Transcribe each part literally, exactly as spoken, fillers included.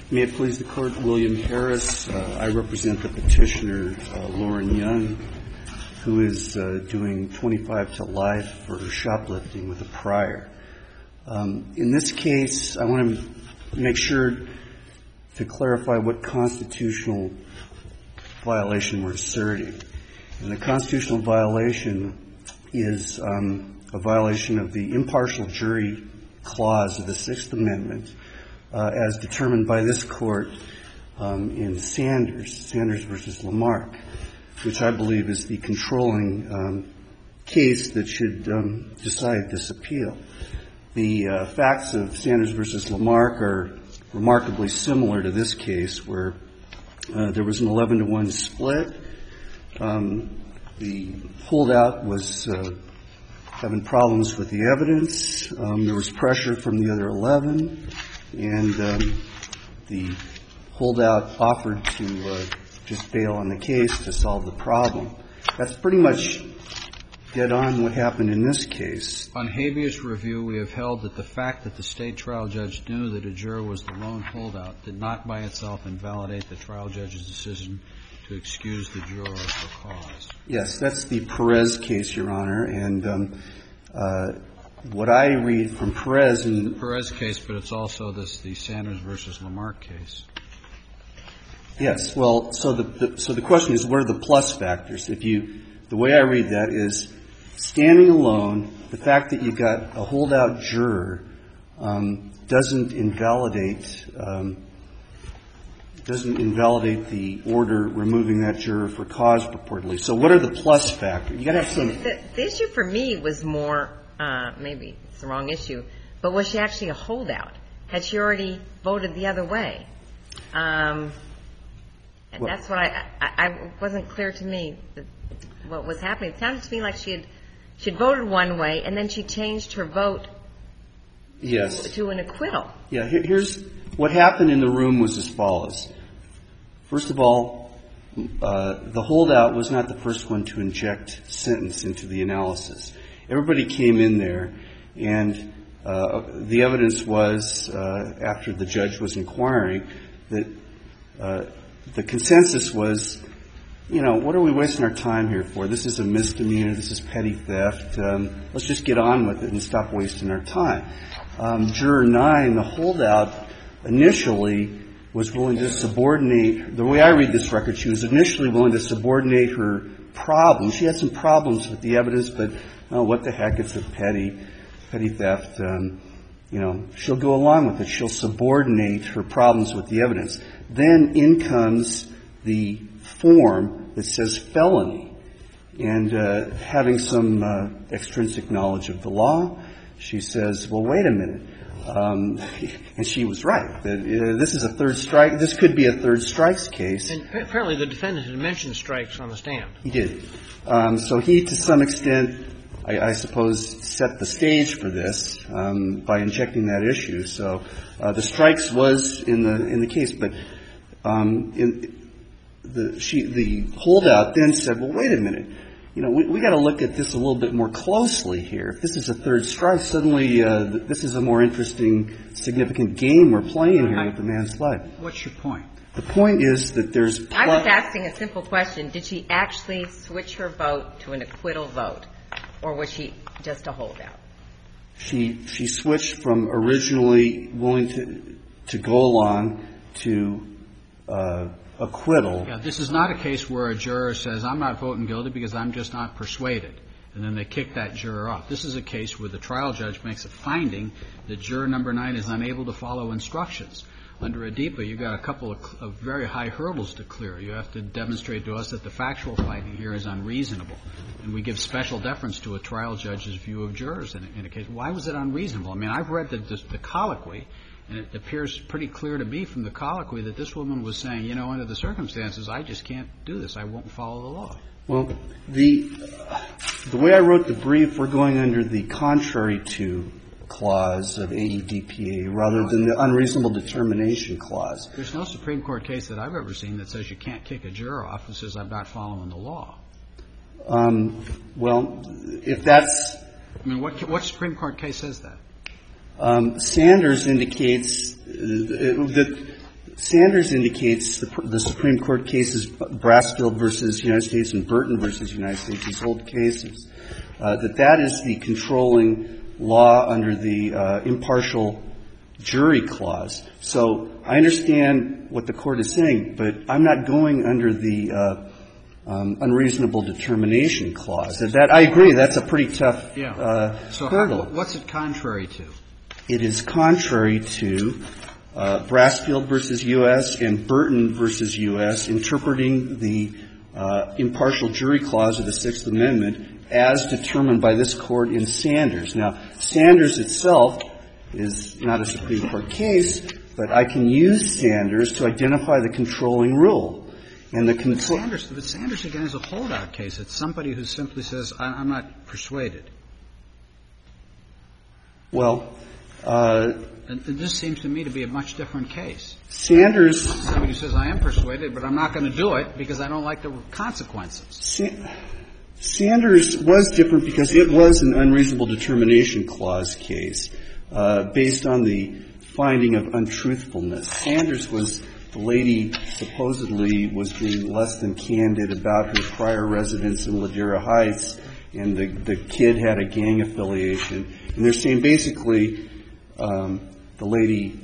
May it please the Court, William Harris. Uh, I represent the petitioner, uh, Lauren Young, who is uh, doing twenty-five to life for shoplifting with a prior. Um, in this case, I want to make sure to clarify what constitutional violation we're asserting. And the constitutional violation is um, a violation of the impartial jury clause of the Sixth Amendment, uh, as determined by this Court um, in Sanders, Sanders versus Lamarck, which I believe is the controlling um, case that should um, decide this appeal. The uh, facts of Sanders versus Lamarck are remarkably similar to this case, where uh, there was an eleven to one split. Um, the holdout was uh, having problems with the evidence. Um, there was pressure from the other eleven, and um, the holdout offered to uh, just bail on the case to solve the problem. That's pretty much dead on what happened in this case. On habeas review, we have held that the fact that the state trial judge knew that a juror was the lone holdout did not by itself invalidate the trial judge's decision to excuse the juror for cause. Yes, that's the Perez case, Your Honor. And um, uh, what I read from Perez in the Perez case, but it's also this the Sanders versus Lamarck case. Yes. Well, so the, the so the question is, what are the plus factors? If you the way I read that is, standing alone, the fact that you got a holdout juror um, doesn't invalidate um, doesn't invalidate the order removing that juror for cause purportedly. So what are the plus factors? You got to have some. The, the issue for me was more uh, maybe it's the wrong issue, but was she actually a holdout? Had she already voted the other way? Um, and well, that's what I, I I wasn't clear to me that what was happening. It sounded to me like she had she had voted one way and then she changed her vote. Yes. To, to an acquittal. Yeah. Here, here's what happened in the room was as follows. First of all, uh, the holdout was not the first one to inject sentence into the analysis. Everybody came in there, and uh, the evidence was, uh, after the judge was inquiring, that uh, the consensus was, you know, what are we wasting our time here for? This is a misdemeanor. This is petty theft. Um, let's just get on with it and stop wasting our time. Um, Juror nine, the holdout, initially was willing to subordinate, the way I read this record, she was initially willing to subordinate her problems. She had some problems with the evidence, but oh, what the heck, it's a petty, petty theft. Um, you know, she'll go along with it. She'll subordinate her problems with the evidence. Then in comes the form that says felony. And uh, having some uh, extrinsic knowledge of the law, she says, well, wait a minute. Um, and she was right. That uh, this is a third strike. This could be a third strikes case. And apparently the defendant had mentioned strikes on the stand. He did. Um, so he, to some extent, I, I suppose, set the stage for this um, by injecting that issue. So uh, the strikes was in the in the case, but um, in the she the holdout then said, well, wait a minute. You know, we, we got to look at this a little bit more closely here. If this is a third strike, suddenly uh, this is a more interesting, significant game we're playing here with the man's life. What's your point? The point is that there's. Pl- I was asking a simple question. Did she actually switch her vote to an acquittal vote, or was she just a holdout? She she switched from originally willing to to go along to uh, acquittal. Yeah, this is not a case where a juror says, I'm not voting guilty because I'm just not persuaded, and then they kick that juror off. This is a case where the trial judge makes a finding that juror number nine is unable to follow instructions. Under ADIPA, you've got a couple of, of very high hurdles to clear. You have to demonstrate to us that the factual finding here is unreasonable. And we give special deference to a trial judge's view of jurors in a, in a case. Why was it unreasonable? I mean, I've read the, the, the colloquy, and it appears pretty clear to me from the colloquy that this woman was saying, you know, under the circumstances, I just can't do this. I won't follow the law. Well, the uh, the way I wrote the brief, we're going under the contrary to clause of A E D P A rather than the unreasonable determination clause. There's no Supreme Court case that I've ever seen that says you can't kick a juror off and says I'm not following the law. Um, well, if that's... I mean, what, what Supreme Court case says that? Um, Sanders indicates that Sanders indicates the, the Supreme Court cases, Brasfield versus United States and Burton versus United States, these old cases, uh, that that is the controlling law under the uh, impartial jury clause. So I understand what the Court is saying, but I'm not going under the uh, um, unreasonable determination clause. That, that I agree. That's a pretty tough Yeah. uh, so hurdle. How, what's it contrary to? It is contrary to uh, Brasfield versus U S and Burton versus U S interpreting the uh, impartial jury clause of the Sixth Amendment as determined by this Court in Sanders. Now, Sanders itself is not a Supreme Court case, but I can use Sanders to identify the controlling rule. And the control. Sanders, but Sanders again is a holdout case. It's somebody who simply says, "I'm not persuaded." Well, uh, and this seems to me to be a much different case. Sanders. Somebody who says, "I am persuaded, but I'm not going to do it because I don't like the consequences." Sa- Sanders was different because it was an unreasonable determination clause case uh, based on the finding of untruthfulness. Sanders was the lady supposedly was being less than candid about her prior residence in Ladera Heights, and the, the kid had a gang affiliation. And they're saying basically um, the lady,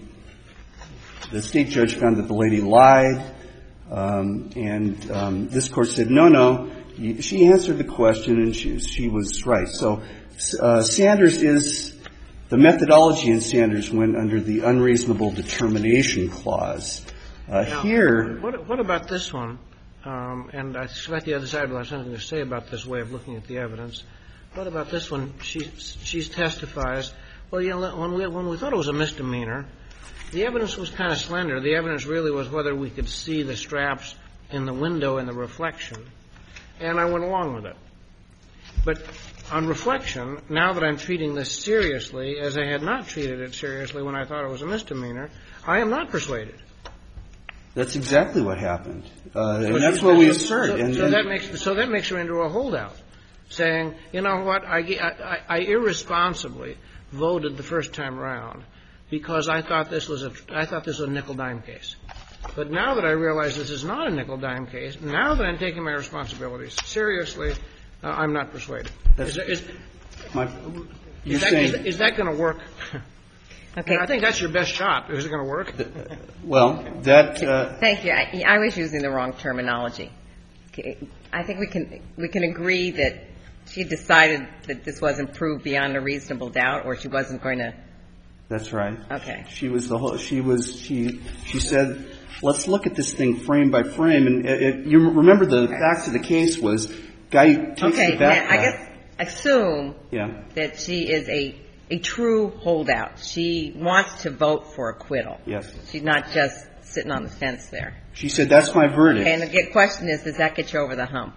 the state judge found that the lady lied, um, and um, this Court said, no, no, she answered the question and she, she was right. So uh, Sanders is, the methodology in Sanders went under the unreasonable determination clause. Uh, now, here. What, what about this one? Um, and I suspect the other side will have something to say about this way of looking at the evidence. What about this one? She she testifies, well, you know, when we, when we thought it was a misdemeanor, the evidence was kind of slender. The evidence really was whether we could see the straps in the window and the reflection. And I went along with it. But on reflection, now that I'm treating this seriously, as I had not treated it seriously when I thought it was a misdemeanor, I am not persuaded. That's exactly what happened. Uh, So and that's she- what we so- assert. So, and, so and that makes so that makes her into a holdout, saying, you know what, I, I, I irresponsibly voted the first time around because I thought this was a I thought this was a nickel dime case. But now that I realize this is not a nickel dime case, now that I'm taking my responsibilities seriously, uh, I'm not persuaded. Is, is, my, you're is that, saying, is, is that going to work? Okay. I think that's your best shot. Is it going to work? well, that. Uh, Thank you. I, I was using the wrong terminology. I think we can we can agree that she decided that this wasn't proved beyond a reasonable doubt, or she wasn't going to. That's right. Okay. She was the whole. She was. She. She said, "Let's look at this thing frame by frame." And it, it, you remember the okay. facts of the case was guy takes okay, the backpack. now I guess assume yeah. that she is a a true holdout. She wants to vote for acquittal. Yes. She's not just sitting on the fence there. She said, "That's my verdict." And the question is, does that get you over the hump?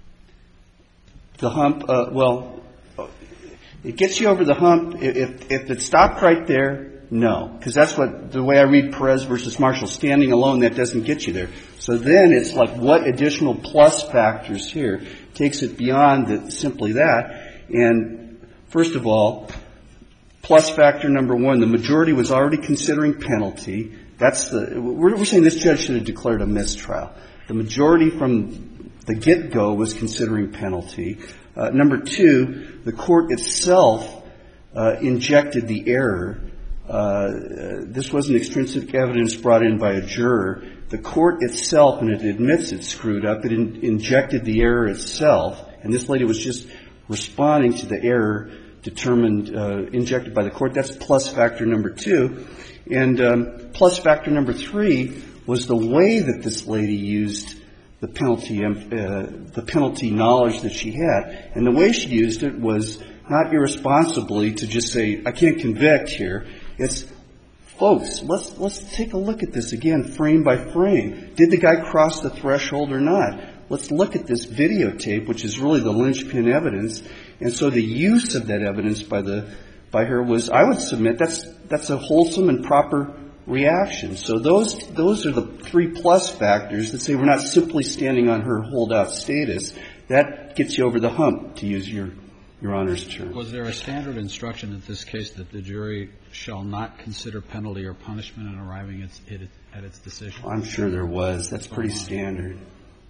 The hump. Uh, well, it gets you over the hump if if it stopped right there. No, because that's what the way I read Perez versus Marshall. Standing alone, that doesn't get you there. So then it's like, what additional plus factors here takes it beyond the, simply that? And first of all, plus factor number one, the majority was already considering penalty. That's the we're, we're saying this judge should have declared a mistrial. The majority from the get-go was considering penalty. Uh, number two, the court itself uh, injected the error. Uh, this wasn't extrinsic evidence brought in by a juror. The court itself, and it admits it screwed up, it in, injected the error itself, and this lady was just responding to the error determined, uh, injected by the court. That's plus factor number two. And um, plus factor number three was the way that this lady used the penalty, uh, the penalty knowledge that she had. And the way she used it was not irresponsibly to just say, I can't convict here. It's, folks, let's let's take a look at this again, frame by frame. Did the guy cross the threshold or not? Let's look at this videotape, which is really the linchpin evidence. And so the use of that evidence by the by her was, I would submit, that's that's a wholesome and proper reaction. So those those are the three plus factors that say we're not simply standing on her holdout status. That gets you over the hump, to use your Your Honor's term. Was there a standard instruction in this case that the jury shall not consider penalty or punishment in arriving at its, at its decision? I'm sure there was. That's pretty standard.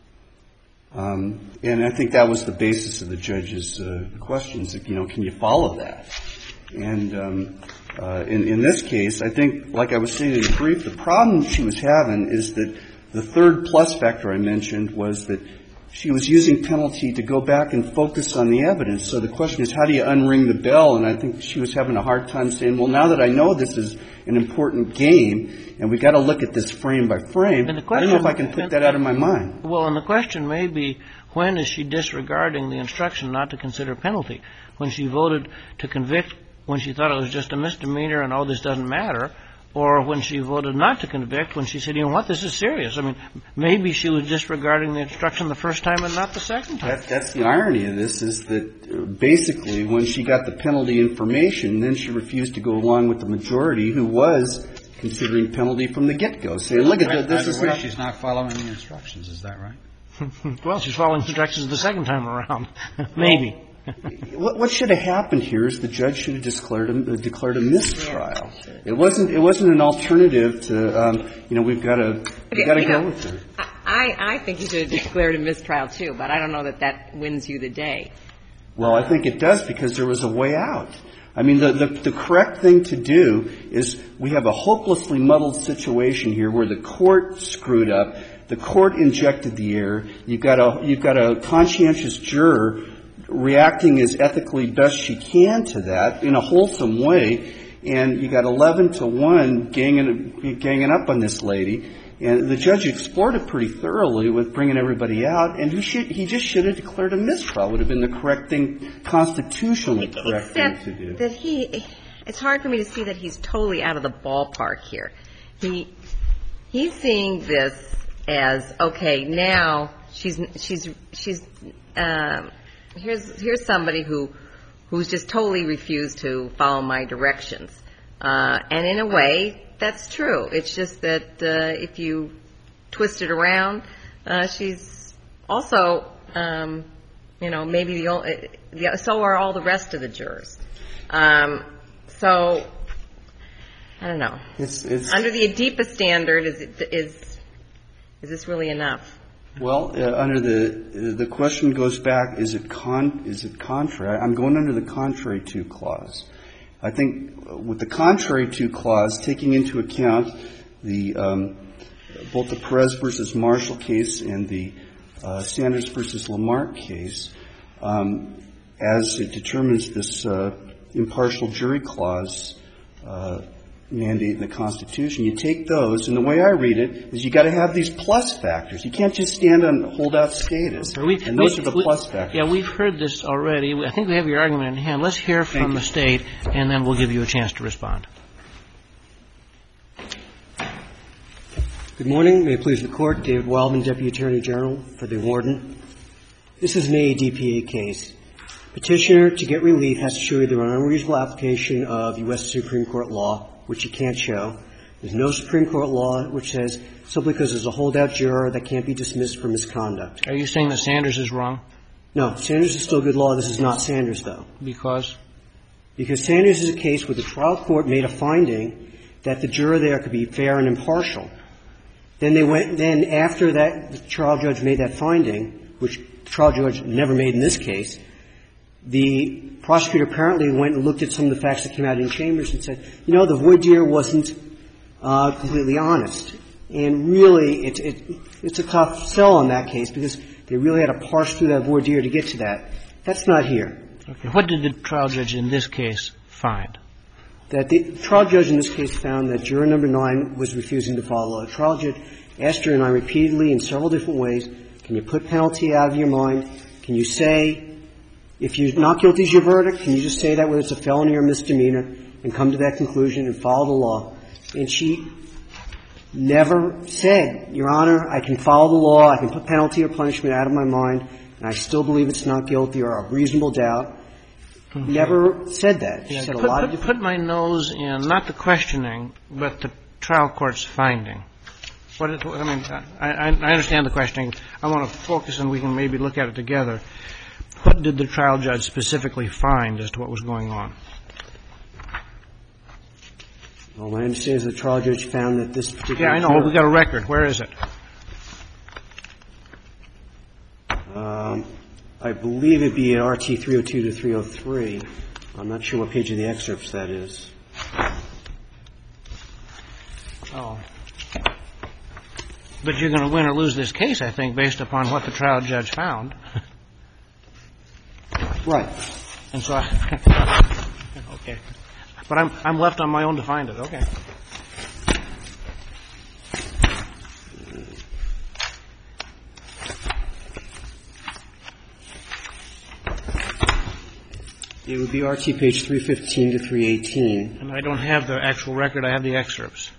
Um, and I think that was the basis of the judge's uh, questions. You know, can you follow that? And um, uh, in, in this case, I think, like I was saying in the brief, the problem she was having is that the third plus factor I mentioned was that she was using penalty to go back and focus on the evidence. So the question is, how do you unring the bell? And I think she was having a hard time saying, well, now that I know this is an important game and we got to look at this frame by frame, And the question, I don't know if I can put and, that out of my mind. Well, and the question may be, when is she disregarding the instruction not to consider penalty? When she voted to convict, when she thought it was just a misdemeanor and, oh, this doesn't matter, or when she voted not to convict, when she said, you know what, this is serious. I mean, maybe she was disregarding the instruction the first time and not the second time. That, that's the irony of this, is that basically when she got the penalty information, then she refused to go along with the majority who was considering penalty from the get-go, saying, look at this. This is way, not. She's not following the instructions. Is that right? Well, she's following instructions the second time around. Maybe. What, what should have happened here is the judge should have declared a, declared a mistrial. It wasn't. It wasn't an alternative to. Um, you know, we've got to. We've got to go know, with her. I I think you should have declared a mistrial too, but I don't know that that wins you the day. Well, I think it does, because there was a way out. I mean, the, the, the correct thing to do is, we have a hopelessly muddled situation here where the court screwed up, the court injected the error, you've got a, you've got a conscientious juror reacting as ethically best she can to that in a wholesome way, and you got eleven to one ganging, ganging up on this lady. And the judge explored it pretty thoroughly with bringing everybody out, and he should, he just should have declared a mistrial. Would have been the correct thing, constitutionally correct Except thing to do. that he, it's hard for me to see that he's totally out of the ballpark here. He, he's seeing this as, okay, now she's, she's, she's, um, here's, here's somebody who, who's just totally refused to follow my directions. Uh, and in a way, that's true. It's just that uh, if you twist it around, uh, she's also, um, you know, maybe the, only, the so are all the rest of the jurors. Um, so I don't know. It's, it's, Under the ADEPA standard, is it, is is this really enough? Well, uh, under the the question goes back: is it con? Is it contrary? I'm going under the contrary to clause. I think with the contrary to clause, taking into account the um, both the Perez versus Marshall case and the uh, Sanders versus Lamarck case, um, as it determines this uh, impartial jury clause uh, mandate in the Constitution, you take those, and the way I read it is you got to have these plus factors. You can't just stand on holdout status. We, and those we, are the we, plus factors. Yeah, we've heard this already. I think we have your argument in hand. Let's hear from the State, and then we'll give you a chance to respond. Good morning. May it please the Court. David Wildman, Deputy Attorney General for the Warden. This is an A D P A case. Petitioner, to get relief, has to show either an unreasonable application of U S Supreme Court law, which he can't show. There's no Supreme Court law which says simply because there's a holdout juror that can't be dismissed for misconduct. Are you saying that Sanders is wrong? No. Sanders is still good law. This is not Sanders, though. Because? Because Sanders is a case where the trial court made a finding that the juror there could be fair and impartial. Then they went, then after that, the trial judge made that finding, which the trial judge never made in this case, the prosecutor apparently went and looked at some of the facts that came out in chambers and said, you know, the voir dire wasn't uh, completely honest. And really, it's it, it's a tough sell on that case because they really had to parse through that voir dire to get to that. That's not here. Okay. What did the trial judge in this case find? That the trial judge in this case found that juror number nine was refusing to follow. The trial judge asked her and I repeatedly in several different ways, can you put penalty out of your mind? Can you say, if you're not guilty is your verdict, can you just say that whether it's a felony or misdemeanor and come to that conclusion and follow the law? And she never said, Your Honor, I can follow the law, I can put penalty or punishment out of my mind, and I still believe it's not guilty or a reasonable doubt. Mm-hmm. Never said that. She yeah, said put, a lot put, of different put my nose in not the questioning, but the trial court's finding. What is, I mean, I, I understand the questioning. I want to focus and we can maybe look at it together. what did the trial judge specifically find as to what was going on? Well, my understanding is the trial judge found that this particular Yeah, I know. juror- We've got a record. Where is it? Um, I believe it'd be at R T three oh two to three oh three. I'm not sure what page of the excerpts that is. Oh. But you're going to win or lose this case, I think, based upon what the trial judge found. Right. And so I, okay. But I'm, I'm left on my own to find it. Okay. It would be R T page three fifteen to three eighteen. And I don't have the actual record. I have the excerpts.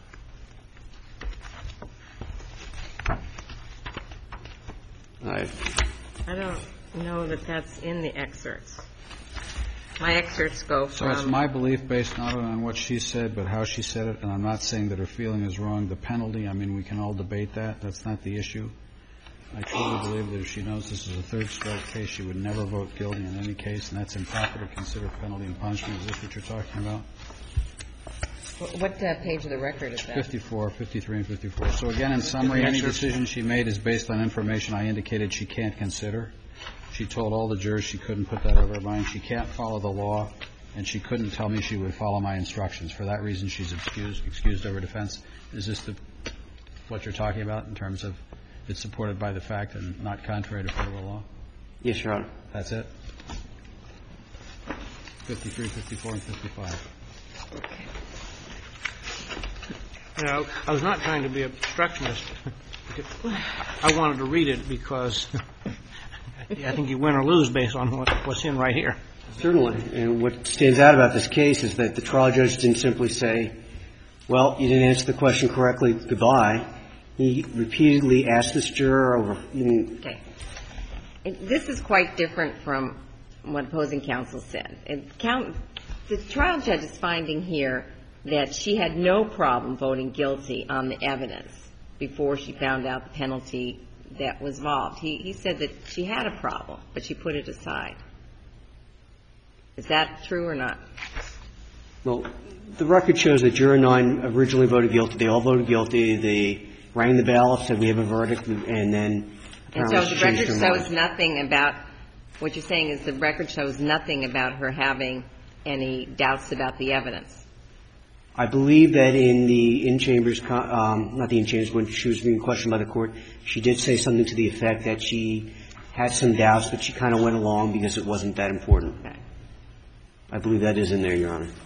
I I don't know that that's in the excerpts. My excerpts go So it's from, my belief, based not only on what she said, but how she said it, and I'm not saying that her feeling is wrong. The penalty, I mean, we can all debate that. That's not the issue. I truly believe that if she knows this is a third strike case, she would never vote guilty in any case, and that's improper to consider penalty and punishment. Is this what you're talking about? what uh, page of the record is that? fifty-four, fifty-three, and fifty-four. So again, in summary, any decision she made is based on information I indicated she can't consider. She told all the jurors she couldn't put that over her mind. She can't follow the law, and she couldn't tell me she would follow my instructions. For that reason, she's excused, excused over defense. Is this the, what you're talking about in terms of it's supported by the fact and not contrary to federal law? Yes, Your Honor. That's it? fifty-three, fifty-four, and fifty-five. Okay. You know, I was not trying to be obstructionist. I wanted to read it because I think you win or lose based on what, what's in right here. Certainly. And what stands out about this case is that the trial judge didn't simply say, well, you didn't answer the question correctly, goodbye. He repeatedly asked this juror over. Okay. And this is quite different from what opposing counsel said. It count, the trial judge is finding here that she had no problem voting guilty on the evidence before she found out the penalty that was involved. He, he said that she had a problem, but she put it aside. Is that true or not? Well, the record shows that juror nine originally voted guilty. They all voted guilty. They rang the bell, said we have a verdict, and then And so apparently the she changed record her shows mind. nothing about, what you're saying is the record shows nothing about her having any doubts about the evidence. I believe that in the in-chambers, um, not the in-chambers, when she was being questioned by the court, she did say something to the effect that she had some doubts, but she kind of went along because it wasn't that important. Okay. I believe that is in there, Your Honor.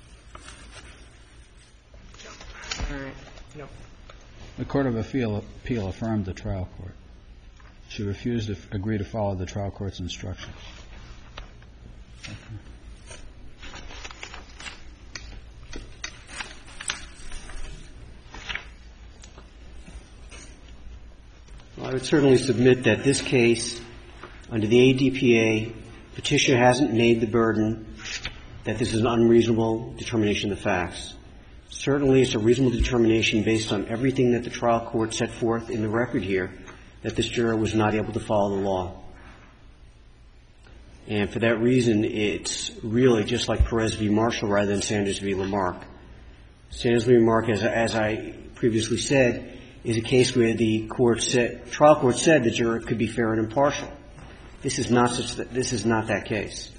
All right. The Court of Appeal, appeal affirmed the trial court. She refused to f- agree to follow the trial court's instructions. Okay. Well, I would certainly submit that this case, under the A D P A, petitioner hasn't made the burden that this is an unreasonable determination of the facts. Certainly, it's a reasonable determination based on everything that the trial court set forth in the record here that this juror was not able to follow the law. And for that reason, it's really just like Perez v. Marshall rather than Sanders v. Lamarck. Sanders v. Lamarck, as, as I previously said, is a case where the court said, trial court said the juror could be fair and impartial. This is not such that, this is not that case.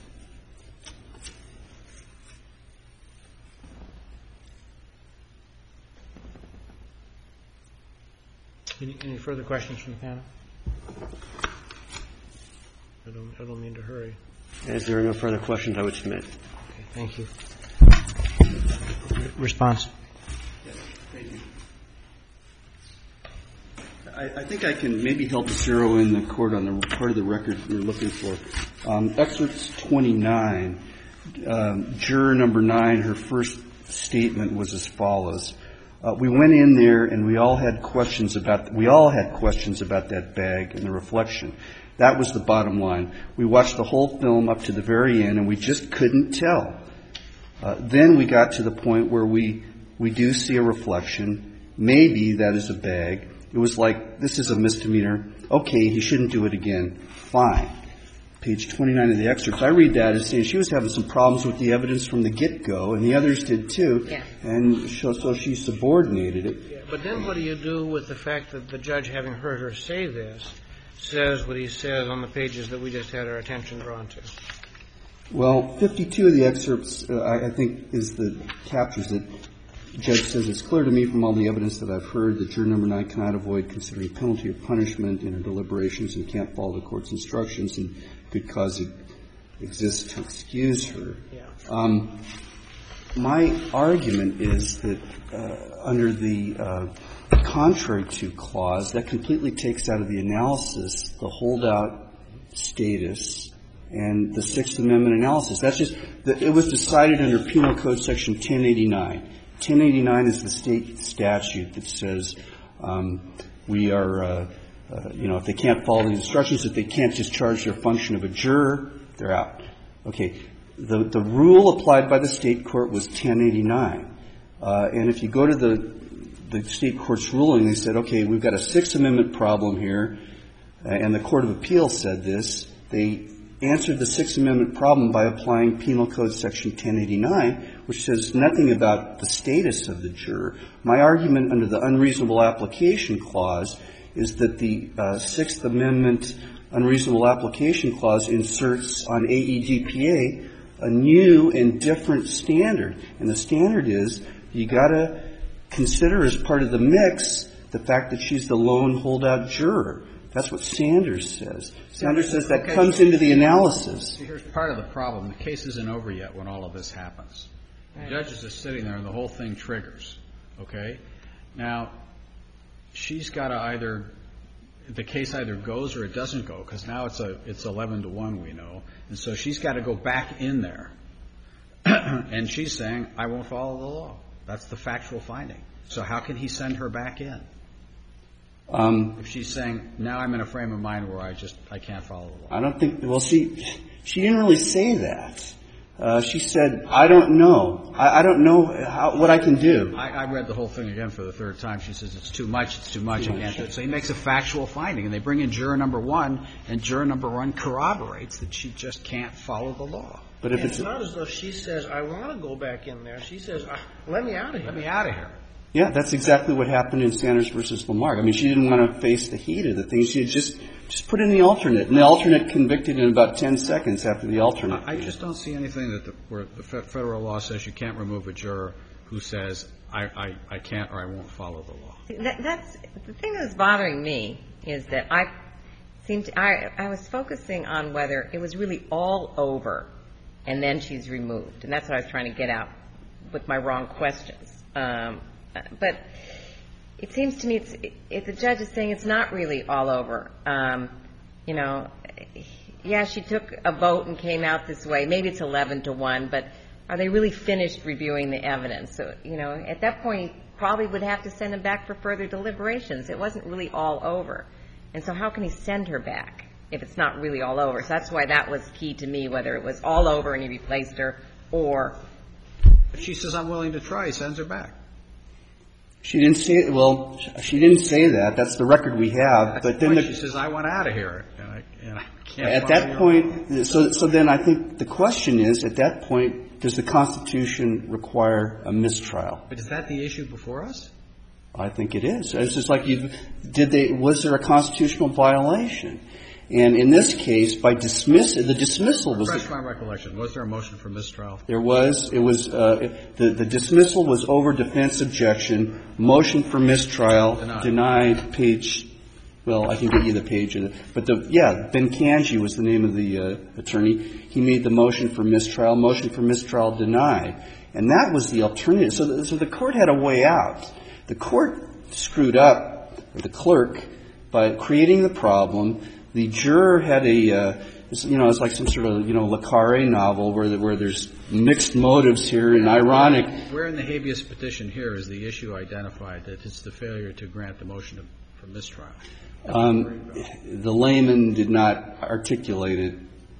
Any, any further questions from the panel? I don't, I don't mean to hurry. As there are no further questions, I would submit. Okay, thank you. Response? I, I think I can maybe help zero in the court on the part of the record we're looking for. Um, excerpts twenty-nine, um, juror number nine, her first statement was as follows. Uh, we went in there and we all had questions about, we all had questions about that bag and the reflection. That was the bottom line. We watched the whole film up to the very end and we just couldn't tell. Uh, then we got to the point where we, we do see a reflection. Maybe that is a bag. It was like, this is a misdemeanor. Okay, he shouldn't do it again. Fine. page twenty-nine of the excerpts, I read that as saying she was having some problems with the evidence from the get-go, and the others did too. Yeah. And so, so she subordinated it. Yeah, but then what do you do with the fact that the judge, having heard her say this, says what he says on the pages that we just had our attention drawn to? Well, fifty-two of the excerpts, uh, I, I think, is the captures it. The judge says, it's clear to me from all the evidence that I've heard that juror number nine cannot avoid considering penalty or punishment in her deliberations and can't follow the court's instructions, and good cause exists to excuse her. Yeah. Um, my argument is that uh, under the uh, contrary to clause, that completely takes out of the analysis the holdout status and the Sixth Amendment analysis. That's just that it was decided under Penal Code Section ten eighty-nine. ten eighty-nine is the state statute that says um, we are, uh, uh, you know, if they can't follow the instructions, if they can't discharge their function of a juror, they're out. Okay. The the rule applied by the state court was ten eighty-nine. Uh, and if you go to the the state court's ruling, they said, okay, we've got a Sixth Amendment problem here, uh, and the Court of Appeals said this. They answered the Sixth Amendment problem by applying Penal Code Section ten eighty-nine, which says nothing about the status of the juror. My argument under the unreasonable application clause is that the uh, Sixth Amendment unreasonable application clause inserts on A E D P A a new and different standard. And the standard is you got to consider as part of the mix the fact that she's the lone holdout juror. That's what Sanders says. Sanders says that okay. comes into the analysis. See, here's part of the problem. The case isn't over yet when all of this happens. The judge is just sitting there and the whole thing triggers. Okay? Now, she's got to either, the case either goes or it doesn't go, because now it's a, it's eleven to one, we know. And so she's got to go back in there. And she's saying, I won't follow the law. That's the factual finding. So how can he send her back in? Um, if she's saying, now I'm in a frame of mind where I just, I can't follow the law. I don't think, well, she, she didn't really say that. Uh, she said, I don't know. I, I don't know how, what I can do. I, I read the whole thing again for the third time. She says, it's too much, it's too much, Too I can't much. do it. So he makes a factual finding, and they bring in juror number one, and juror number one corroborates that she just can't follow the law. But if And it's, it's not as though she says, I want to go back in there. She says, ah, let me out of here. Let me out of here. yeah, that's exactly what happened in Sanders versus Lamarck. I mean, she didn't want to face the heat of the thing. She had just, just put in the alternate. And the alternate convicted in about ten seconds after the alternate. I just don't see anything that the, where the fe- federal law says you can't remove a juror who says, I, I, I can't or I won't follow the law. That, that's the thing that's bothering me is that I seemed to, I, I was focusing on whether it was really all over and then she's removed. And that's what I was trying to get out with my wrong questions. Um, but it seems to me it's, if the judge is saying it's not really all over, um, you know, yeah, she took a vote and came out this way. Maybe it's eleven to one, but are they really finished reviewing the evidence? So, you know, at that point, he probably would have to send him back for further deliberations. It wasn't really all over. And so how can he send her back if it's not really all over? So that's why that was key to me, whether it was all over and he replaced her or. But she says, I'm willing to try. He sends her back. She didn't say, well, she didn't say that. That's the record we have. That's but the then point. the, She says, I want out of here. And I, and I can't at follow that your point, law. so, so then I think the question is, at that point, does the Constitution require a mistrial? But is that the issue before us? I think it is. It's just like you did. They was there a constitutional violation? And in this case, by dismiss the dismissal was Refresh my recollection. Was there a motion for mistrial? there was it was uh, the the dismissal was over defense objection. Motion for mistrial Denied. denied. Page. Well, I can get you the page of it. But the yeah, Ben Kanji was the name of the uh, attorney. He made the motion for mistrial. Motion for mistrial denied. And that was the alternative. So the, so the court had a way out. The court screwed up, or the clerk, by creating the problem. The juror had a, uh, you know, it's like some sort of, you know, Le Carre novel where, the, where there's mixed motives here and ironic. Where in the habeas petition here is the issue identified that it's the failure to grant the motion for mistrial? Um, the layman did not articulate it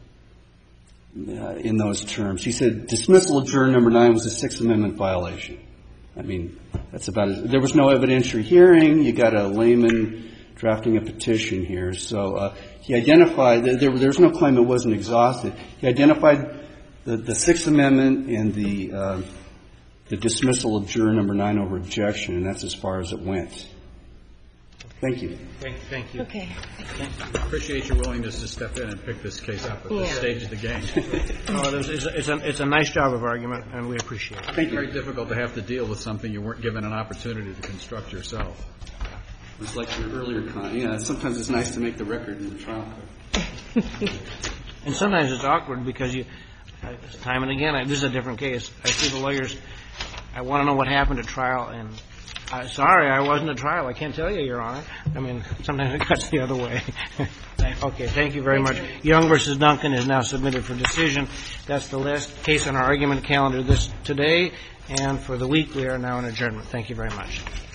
uh, in those terms. He said dismissal of juror number nine was a Sixth Amendment violation. I mean, that's about it. There was no evidentiary hearing. You got a layman drafting a petition here. So uh, he identified, there, there's no claim it wasn't exhausted. He identified the, the Sixth Amendment and the, uh, the dismissal of juror number nine over objection, and that's as far as it went. Thank you. Thank, thank you. Okay. I appreciate your willingness to step in and pick this case up at this Yeah. stage of the game. Oh, it's, it's, a, it's, a, it's a nice job of argument, and we appreciate it. Thank you. It's very difficult to have to deal with something you weren't given an opportunity to construct yourself. It's like your earlier comment. Yeah, sometimes it's nice to make the record in the trial court. And sometimes it's awkward because you, I, time and again, I, this is a different case. I see the lawyers, I want to know what happened at trial, and I, sorry, I wasn't at trial. I can't tell you, Your Honor. I mean, sometimes it cuts the other way. Okay, thank you very much. Young versus Duncan is now submitted for decision. That's the last case on our argument calendar this today, and for the week we are now in adjournment. Thank you very much.